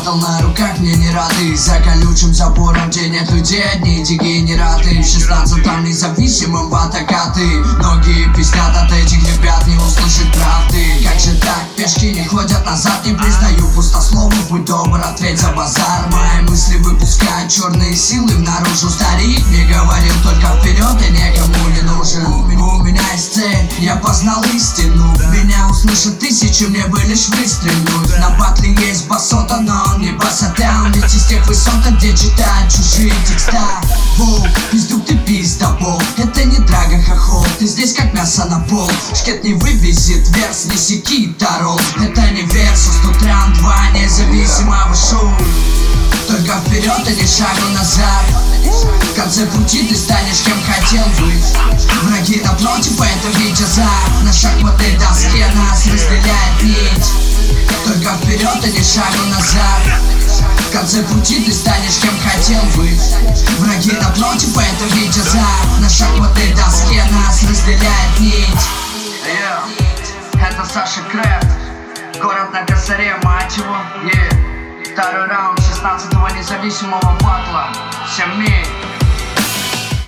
батл на руках мне не рады. За колючим забором, где нет людей, одни дегенераты. В 16-м независимым в атакаты. Многие пиздят от этих ребят, не услышать правды. Как же так, пешки не ходят назад, не признаю пустословов. Будь добр, ответь за базар. Мои мысли выпускают черные силы наружу. Старик мне говорил только вперед, и никому не нужен. У меня есть цель, я познал истину. Меня услышат тысячи, мне бы лишь выстрелить. На батле есть басота, но он не басатаун. Ведь из тех высоток, где читают чужие текста. Воу, пиздюк ты пиздобол, это не драга хохол. Ты здесь как мясо на пол. Шкет не вывезет верс, не секи тарол. Это не версус, тут раунд 2 независимого шоу. Только вперед и не шагу назад. В конце пути ты станешь кем хотел быть. Враги напротив, это бить азарт. На шахматной доске нас разделяет нить. Только вперед и не шагу назад. В конце пути ты станешь кем хотел быть. Враги напротив, это бить азарт. На шахматной доске нас разделяет нить. Это Саша Крэфт, город на косаре, мать его. Второй раунд 16-го независимого батла. Всем мир.